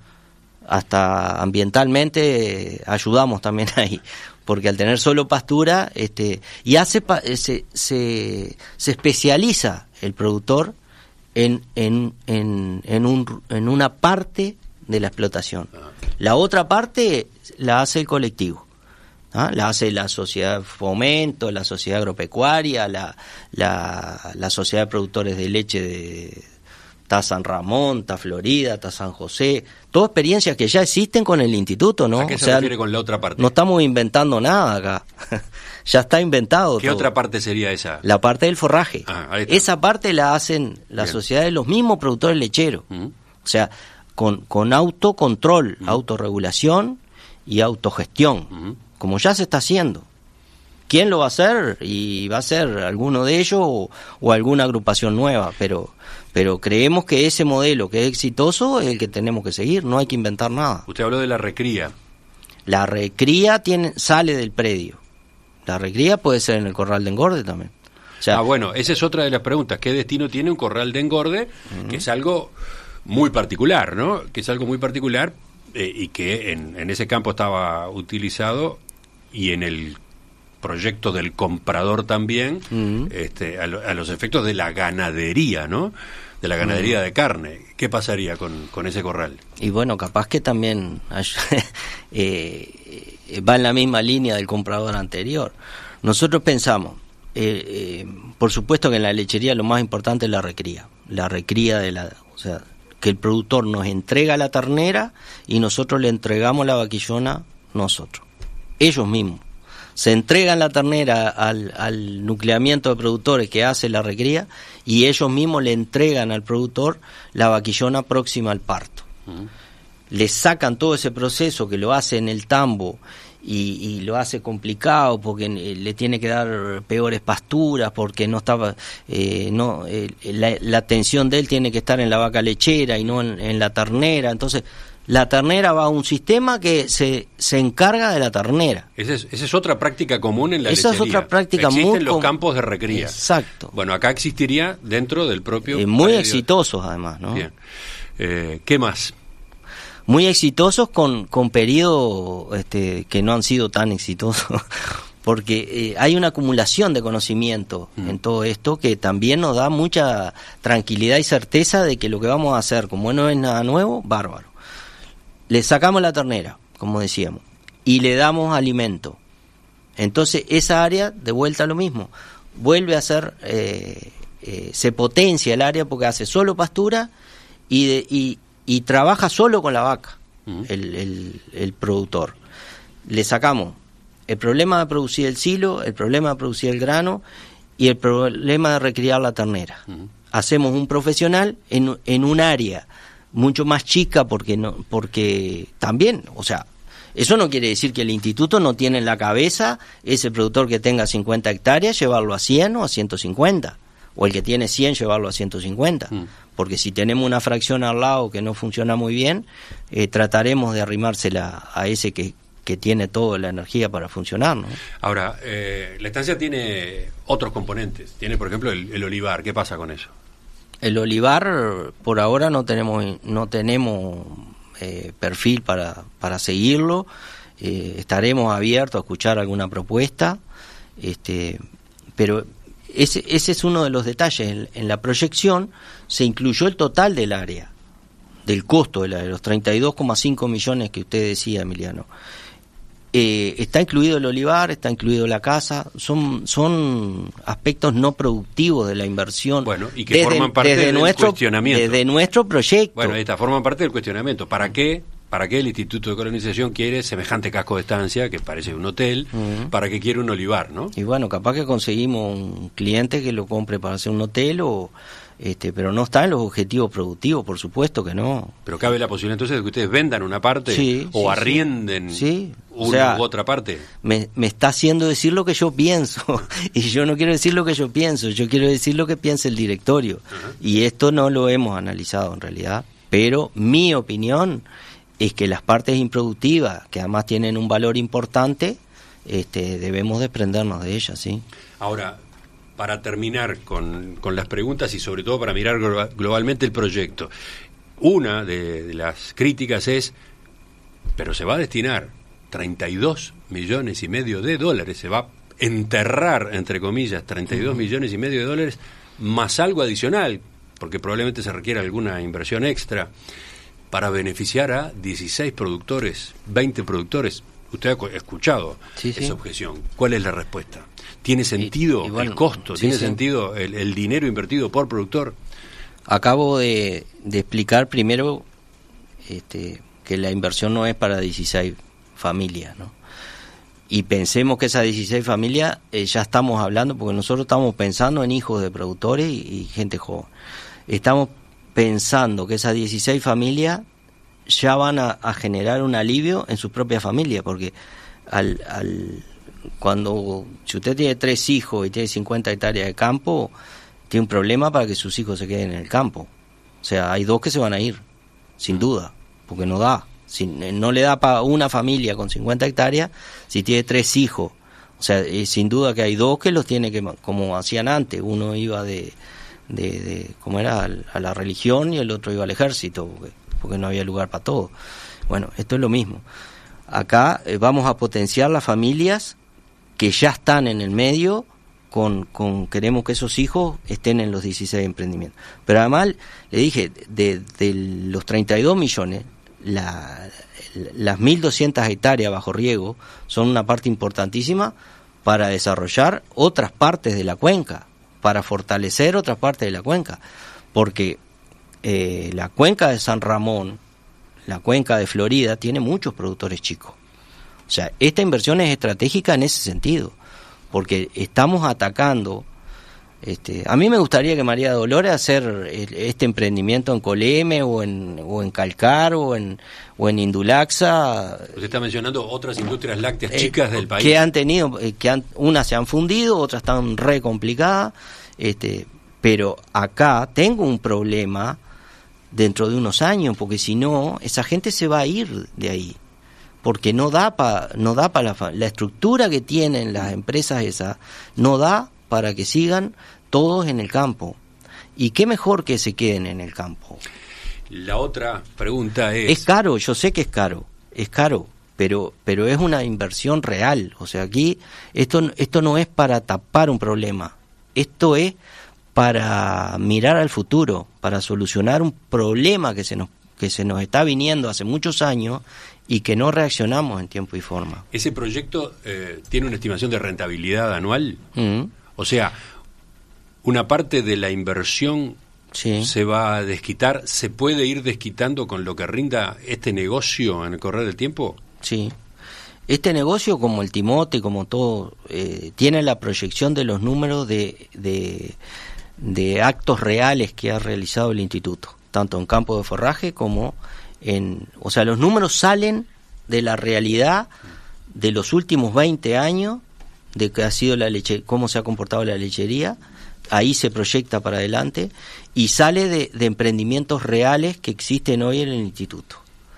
Hasta ambientalmente eh, ayudamos también ahí, porque al tener solo pastura, este, y hace pa, se, se se especializa el productor en en en en un en una parte de la explotación. Uh-huh. La otra parte la hace el colectivo. ¿Ah? La hace la sociedad de fomento, la sociedad agropecuaria, la, la, la sociedad de productores de leche de Ta San Ramón, Ta Florida, Ta San José, todas experiencias que ya existen con el instituto, ¿no? ¿A qué o se sea, refiere con la otra parte? No estamos inventando nada acá, ya está inventado. ¿Qué todo. otra parte sería esa? La parte del forraje. Ah, esa parte la hacen la Bien. sociedad de los mismos productores lecheros, ¿Mm? o sea, con, con autocontrol, ¿Mm? autorregulación y autogestión. ¿Mm? Como ya se está haciendo. ¿Quién lo va a hacer? Y va a ser alguno de ellos o, o alguna agrupación nueva, pero pero creemos que ese modelo que es exitoso es el que tenemos que seguir, no hay que inventar nada. Usted habló de la recría. La recría tiene sale del predio. La recría puede ser en el corral de engorde también. O sea, ah, bueno, esa es otra de las preguntas. ¿Qué destino tiene un corral de engorde? Uh-huh. Que es algo muy particular, ¿no? Que es algo muy particular eh, y que en, en ese campo estaba utilizado y en el proyecto del comprador también, uh-huh. este, a, lo, a los efectos de la ganadería, ¿no? De la ganadería uh-huh. de carne. ¿Qué pasaría con, con ese corral? Y bueno, capaz que también eh, va en la misma línea del comprador anterior. Nosotros pensamos, eh, eh, por supuesto que en la lechería lo más importante es la recría. La recría de la... O sea, que el productor nos entrega la ternera y nosotros le entregamos la vaquillona nosotros. Ellos mismos se entregan la ternera al, al nucleamiento de productores que hace la recría y ellos mismos le entregan al productor la vaquillona próxima al parto. Uh-huh. Le sacan todo ese proceso que lo hace en el tambo y, y lo hace complicado porque le tiene que dar peores pasturas, porque no estaba eh, no eh, la, la atención de él tiene que estar en la vaca lechera y no en, en la ternera. Entonces la ternera va a un sistema que se, se encarga de la ternera. Esa es, esa es otra práctica común en la esa lechería. Esa es otra práctica Existen muy los com- campos de recría. Exacto. Bueno, acá existiría dentro del propio... Eh, muy predio. Exitosos además, ¿no? Bien. Eh, ¿Qué más? Muy exitosos con, con periodos este, que no han sido tan exitosos, porque eh, hay una acumulación de conocimiento mm. en todo esto que también nos da mucha tranquilidad y certeza de que lo que vamos a hacer, como no es nada nuevo, bárbaro. Le sacamos la ternera, como decíamos, y le damos alimento. Entonces esa área, de vuelta a lo mismo, vuelve a ser, eh, eh, se potencia el área porque hace solo pastura y, de, y, y trabaja solo con la vaca, uh-huh. el, el, el productor. Le sacamos el problema de producir el silo, el problema de producir el grano y el problema de recriar la ternera. Uh-huh. Hacemos un profesional en, en un área mucho más chica porque no porque también, o sea, eso no quiere decir que el instituto no tiene en la cabeza ese productor que tenga cincuenta hectáreas llevarlo a cien o a ciento cincuenta, o el que tiene cien llevarlo a ciento cincuenta, mm. porque si tenemos una fracción al lado que no funciona muy bien, eh, trataremos de arrimársela a ese que, que tiene toda la energía para funcionar, ¿no? Ahora, eh, la estancia tiene otros componentes, tiene por ejemplo el, el olivar, ¿qué pasa con eso? El olivar, por ahora no tenemos no tenemos eh, perfil para, para seguirlo. Eh, estaremos abiertos a escuchar alguna propuesta, este, pero ese, ese es uno de los detalles. En, en la proyección se incluyó el total del área, del costo de, la, de los treinta y dos coma cinco millones que usted decía, Emiliano. Eh, está incluido el olivar, está incluido la casa, son son aspectos no productivos de la inversión. Bueno, y que desde, forman parte del nuestro, cuestionamiento. Desde nuestro proyecto. Bueno, esta forman parte del cuestionamiento. ¿Para qué? ¿Para qué el Instituto de Colonización quiere semejante casco de estancia, que parece un hotel? Uh-huh. ¿Para qué quiere un olivar, no? Y bueno, capaz que conseguimos un cliente que lo compre para hacer un hotel, o este pero no está en los objetivos productivos, por supuesto que no. Pero cabe la posibilidad entonces de que ustedes vendan una parte, sí, o sí, arrienden sí. una o sea, u otra parte. Me, me está haciendo decir lo que yo pienso, y yo no quiero decir lo que yo pienso, yo quiero decir lo que piensa el directorio. Uh-huh. Y esto no lo hemos analizado en realidad, pero mi opinión es que las partes improductivas, que además tienen un valor importante, este, debemos desprendernos de ellas, ¿sí? Ahora, para terminar con, con las preguntas y sobre todo para mirar globalmente el proyecto, una de, de las críticas es, pero se va a destinar treinta y dos millones y medio de dólares, se va a enterrar, entre comillas, treinta y dos uh-huh. millones y medio de dólares, más algo adicional, porque probablemente se requiera alguna inversión extra, para beneficiar a dieciséis productores, veinte productores. Usted ha escuchado sí, esa sí. objeción. ¿Cuál es la respuesta? ¿Tiene sentido y, y bueno, el costo? Sí, ¿Tiene sí. sentido el, el dinero invertido por productor? Acabo de, de explicar primero este, que la inversión no es para dieciséis familias, ¿no? Y pensemos que esas dieciséis familias, eh, ya estamos hablando, porque nosotros estamos pensando en hijos de productores y, y gente joven. Estamos pensando que esas dieciséis familias ya van a, a generar un alivio en su propia familia, porque al, al cuando si usted tiene tres hijos y tiene cincuenta hectáreas de campo, tiene un problema para que sus hijos se queden en el campo. O sea, hay dos que se van a ir, sin duda, porque no da. Si, no le da para una familia con cincuenta hectáreas si tiene tres hijos. O sea, eh, sin duda que hay dos que los tiene que, como hacían antes, uno iba de de, de cómo era, a la religión, y el otro iba al ejército, porque, porque no había lugar para todo. Bueno, esto es lo mismo. Acá eh, vamos a potenciar las familias que ya están en el medio, con, con queremos que esos hijos estén en los dieciséis emprendimientos. Pero además, le dije, de, de los treinta y dos millones, la, las mil doscientas hectáreas bajo riego son una parte importantísima para desarrollar otras partes de la cuenca, para fortalecer otras partes de la cuenca, porque eh, la cuenca de San Ramón, la cuenca de Florida, tiene muchos productores chicos. O sea, esta inversión es estratégica en ese sentido, porque estamos atacando. Este, a mí me gustaría que María Dolores hacer este emprendimiento en Coleme o en, o en Calcar o en, o en Indulaxa. Usted está mencionando otras industrias lácteas chicas eh, del país. Que han tenido, eh, que han, unas se han fundido, otras están re complicadas, este, pero acá tengo un problema dentro de unos años, porque si no, esa gente se va a ir de ahí, porque no da para no da para la, la estructura que tienen las empresas esas, no da para que sigan todos en el campo. Y qué mejor que se queden en el campo. La otra pregunta es... Es caro, yo sé que es caro, es caro, pero pero es una inversión real. O sea, aquí esto esto no es para tapar un problema, esto es para mirar al futuro, para solucionar un problema que se nos que se nos está viniendo hace muchos años y que no reaccionamos en tiempo y forma. ¿Ese proyecto eh, tiene una estimación de rentabilidad anual? Uh-huh. O sea, una parte de la inversión sí. se va a desquitar, ¿se puede ir desquitando con lo que rinda este negocio en el correr del tiempo? Sí. Este negocio, como el Timote, como todo, eh, tiene la proyección de los números de, de, de actos reales que ha realizado el instituto, tanto en campo de forraje como en... O sea, los números salen de la realidad de los últimos veinte años, de que ha sido la leche, cómo se ha comportado la lechería, ahí se proyecta para adelante, y sale de, de emprendimientos reales que existen hoy en el instituto.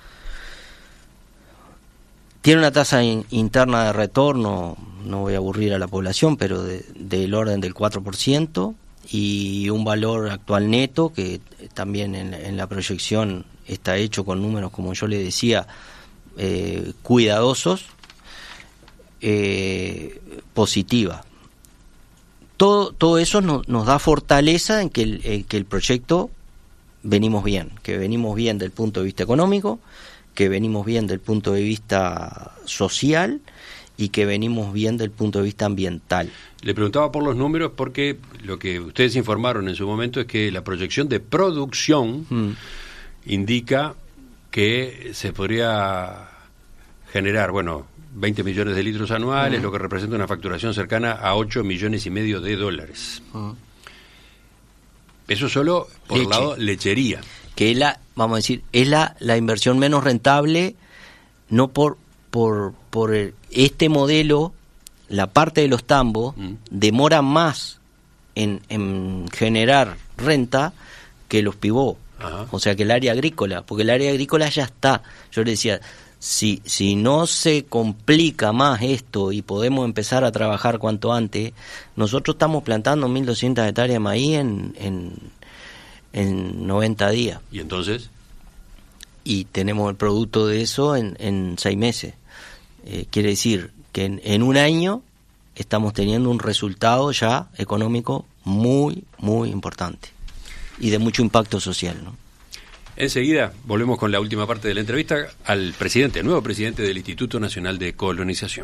Tiene una tasa in, interna de retorno, no voy a aburrir a la población, pero de, del orden del cuatro por ciento, y un valor actual neto que también en, en la proyección está hecho con números, como yo le decía, eh, cuidadosos, eh, positiva. todo todo eso no, nos da fortaleza en que el, en que el proyecto venimos bien, que venimos bien del punto de vista económico, que venimos bien del punto de vista social y que venimos bien del punto de vista ambiental. Le preguntaba por los números porque lo que ustedes informaron en su momento es que la proyección de producción mm. indica que se podría generar, bueno, veinte millones de litros anuales, mm. lo que representa una facturación cercana a ocho millones y medio de dólares. Mm. Eso solo por el lado lechería. Que es la, vamos a decir, es la, la inversión menos rentable, no por, por, por el, este modelo, la parte de los tambos, mm. demora más en, en generar renta que los pivot. Ajá. O sea, que el área agrícola, porque el área agrícola ya está. Yo le decía, si, si no se complica más esto y podemos empezar a trabajar cuanto antes, nosotros estamos plantando mil doscientas hectáreas de maíz en, en, en noventa días. ¿Y entonces? Y tenemos el producto de eso en, en seis meses. Eh, quiere decir que en, en un año estamos teniendo un resultado ya económico muy, muy importante y de mucho impacto social, ¿no? Enseguida volvemos con la última parte de la entrevista al presidente, nuevo presidente del Instituto Nacional de Colonización.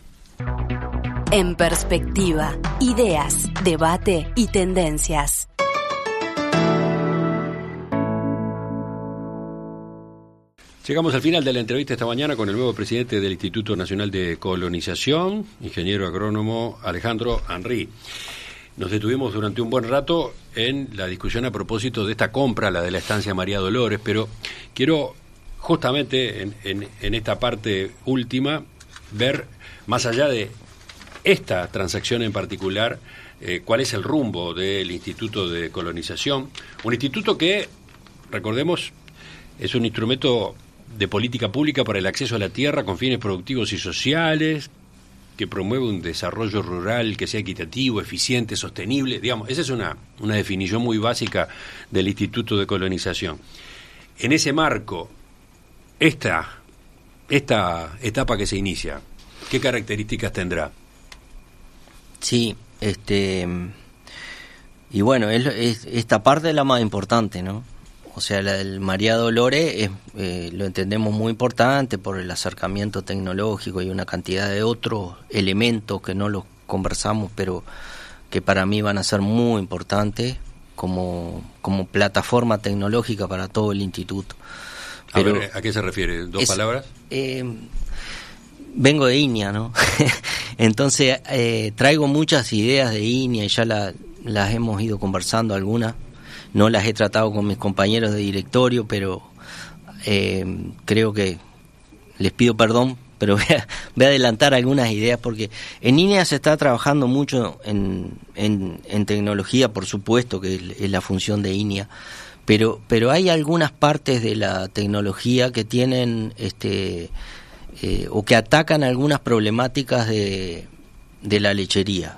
En perspectiva, ideas, debate y tendencias. Llegamos al final de la entrevista esta mañana con el nuevo presidente del Instituto Nacional de Colonización, ingeniero agrónomo Alejandro Henry. Nos detuvimos durante un buen rato en la discusión a propósito de esta compra, la de la estancia María Dolores, pero quiero justamente en, en, en esta parte última ver, más allá de esta transacción en particular, eh, cuál es el rumbo del Instituto de Colonización, un instituto que, recordemos, es un instrumento de política pública para el acceso a la tierra con fines productivos y sociales, que promueve un desarrollo rural que sea equitativo, eficiente, sostenible. Digamos, esa es una, una definición muy básica del Instituto de Colonización. En ese marco, esta, esta etapa que se inicia, ¿qué características tendrá? Sí, este y bueno, es, es, esta parte es la más importante, ¿no? O sea, la del María Dolores es, eh, lo entendemos muy importante por el acercamiento tecnológico y una cantidad de otros elementos que no los conversamos, pero que para mí van a ser muy importantes como, como plataforma tecnológica para todo el instituto. Pero, a ver, ¿a qué se refiere? ¿Dos es, palabras? Eh, vengo de I N E A, ¿no? Entonces eh, traigo muchas ideas de I N E A y ya la, las hemos ido conversando algunas. No las he tratado con mis compañeros de directorio, pero eh, creo que les pido perdón, pero voy a, voy a adelantar algunas ideas, porque en I N E A se está trabajando mucho en, en, en tecnología, por supuesto, que es, es la función de I N E A, pero, pero hay algunas partes de la tecnología que tienen, este, eh, o que atacan algunas problemáticas de, de la lechería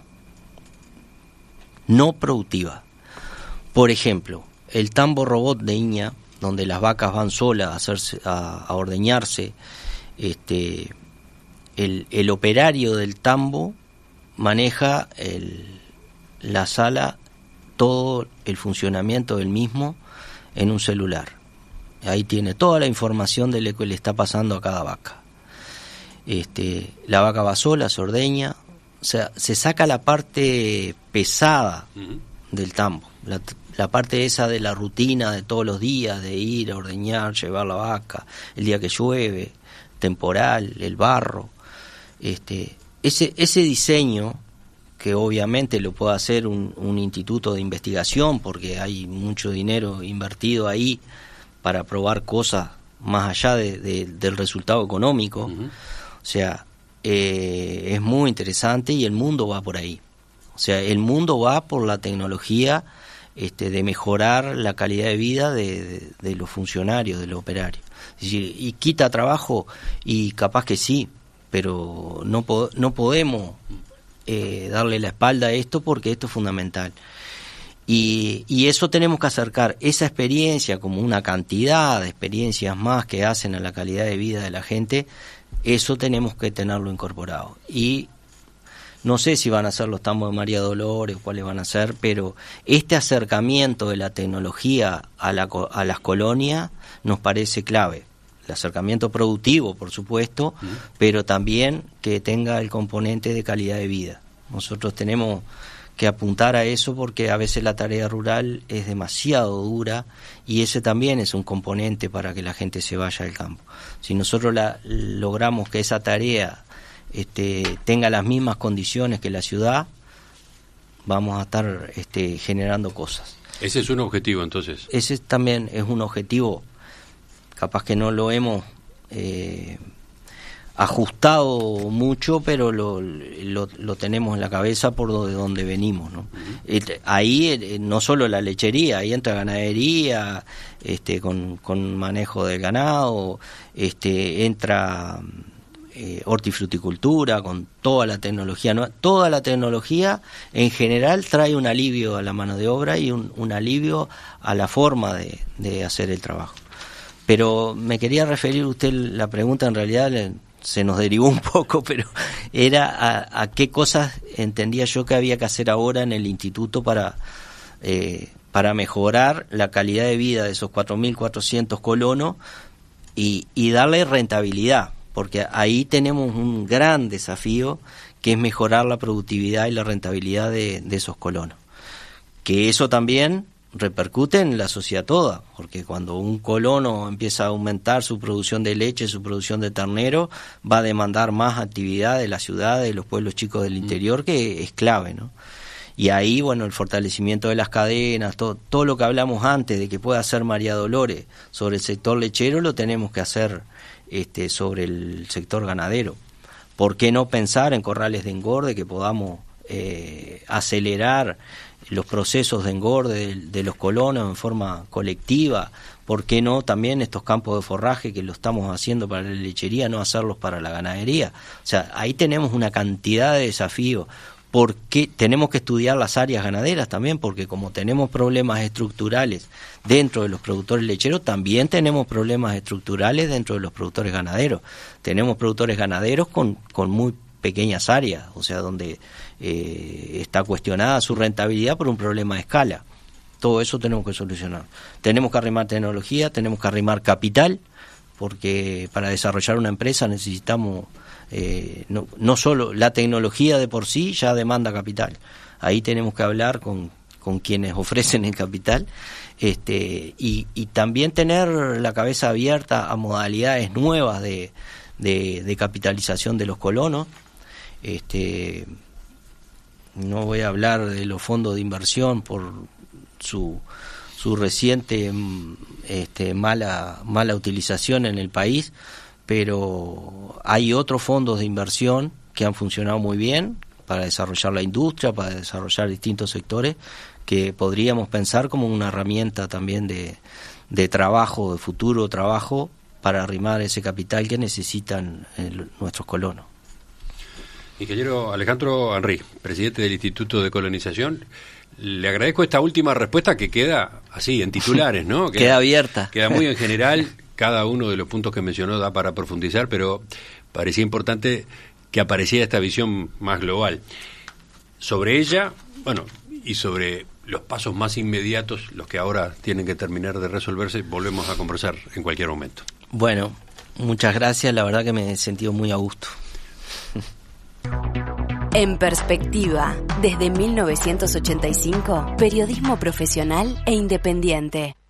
no productiva. Por ejemplo, el tambo robot de I N E A, donde las vacas van solas a, hacerse, a, a ordeñarse, este, el, el operario del tambo maneja el, la sala, todo el funcionamiento del mismo en un celular. Ahí tiene toda la información de lo que le está pasando a cada vaca. Este, la vaca va sola, se ordeña, o sea, se saca la parte pesada uh-huh. del tambo. La, la parte esa de la rutina de todos los días, de ir a ordeñar, llevar la vaca, el día que llueve, temporal, el barro, este, ese, ese diseño que obviamente lo puede hacer un, un instituto de investigación porque hay mucho dinero invertido ahí para probar cosas más allá de, de, del resultado económico, uh-huh. o sea, eh, es muy interesante y el mundo va por ahí, o sea, el mundo va por la tecnología Este, de mejorar la calidad de vida de, de, de los funcionarios, de los operarios. Es decir, y quita trabajo, y capaz que sí, pero no, po- no podemos eh, darle la espalda a esto porque esto es fundamental. Y, y eso tenemos que acercar esa experiencia como una cantidad de experiencias más que hacen a la calidad de vida de la gente, eso tenemos que tenerlo incorporado. Y No sé si van a ser los tambos de María Dolores o cuáles van a ser, pero este acercamiento de la tecnología a, la, a las colonias nos parece clave. El acercamiento productivo, por supuesto, uh-huh. pero también que tenga el componente de calidad de vida. Nosotros tenemos que apuntar a eso porque a veces la tarea rural es demasiado dura y ese también es un componente para que la gente se vaya al campo. Si nosotros la, logramos que esa tarea este, tenga las mismas condiciones que la ciudad, vamos a estar este, generando cosas. Ese es un objetivo, entonces. Ese también es un objetivo. Capaz que no lo hemos eh, ajustado mucho, pero lo, lo, lo tenemos en la cabeza por donde, donde venimos, ¿no? Uh-huh. Ahí eh, no solo la lechería, ahí entra ganadería, este, con, con manejo del ganado, este, entra eh, hortifruticultura, con toda la tecnología, ¿no? Toda la tecnología en general trae un alivio a la mano de obra y un, un alivio a la forma de, de hacer el trabajo. Pero me quería referir, usted, la pregunta en realidad le, se nos derivó un poco, pero era a, a qué cosas entendía yo que había que hacer ahora en el instituto para, eh, para mejorar la calidad de vida de esos cuatro mil cuatrocientos colonos y, y darle rentabilidad, porque ahí tenemos un gran desafío que es mejorar la productividad y la rentabilidad de, de esos colonos. Que eso también repercute en la sociedad toda, porque cuando un colono empieza a aumentar su producción de leche, su producción de ternero, va a demandar más actividad de la ciudad, de los pueblos chicos del interior, que es clave, ¿no? Y ahí, bueno, el fortalecimiento de las cadenas, todo, todo lo que hablamos antes de que pueda hacer María Dolores sobre el sector lechero, lo tenemos que hacer este, sobre el sector ganadero. ¿Por qué no pensar en corrales de engorde que podamos eh, acelerar los procesos de engorde de, de los colonos en forma colectiva? ¿Por qué no también estos campos de forraje que lo estamos haciendo para la lechería, no hacerlos para la ganadería? O sea, ahí tenemos una cantidad de desafíos. ¿Por qué? Tenemos que estudiar las áreas ganaderas también, porque como tenemos problemas estructurales dentro de los productores lecheros, también tenemos problemas estructurales dentro de los productores ganaderos. Tenemos productores ganaderos con, con muy pequeñas áreas, o sea, donde eh, está cuestionada su rentabilidad por un problema de escala. Todo eso tenemos que solucionar. Tenemos que arrimar tecnología, tenemos que arrimar capital, porque para desarrollar una empresa necesitamos eh, no, no solo la tecnología de por sí ya demanda capital. Ahí tenemos que hablar con, con quienes ofrecen el capital este, y, y también tener la cabeza abierta a modalidades nuevas de, de, de capitalización de los colonos. Este, no voy a hablar de los fondos de inversión por su su reciente este, mala mala utilización en el país, pero hay otros fondos de inversión que han funcionado muy bien para desarrollar la industria, para desarrollar distintos sectores, que podríamos pensar como una herramienta también de, de trabajo, de futuro trabajo, para arrimar ese capital que necesitan el, nuestros colonos. Ingeniero Alejandro Henry, presidente del Instituto de Colonización, le agradezco esta última respuesta que queda así, en titulares, ¿no? Queda, queda abierta. Queda muy en general, cada uno de los puntos que mencionó da para profundizar, pero parecía importante que apareciera esta visión más global. Sobre ella, bueno, y sobre los pasos más inmediatos, los que ahora tienen que terminar de resolverse, volvemos a conversar en cualquier momento. Bueno, muchas gracias, la verdad que me he sentido muy a gusto. En Perspectiva, desde mil novecientos ochenta y cinco, periodismo profesional e independiente.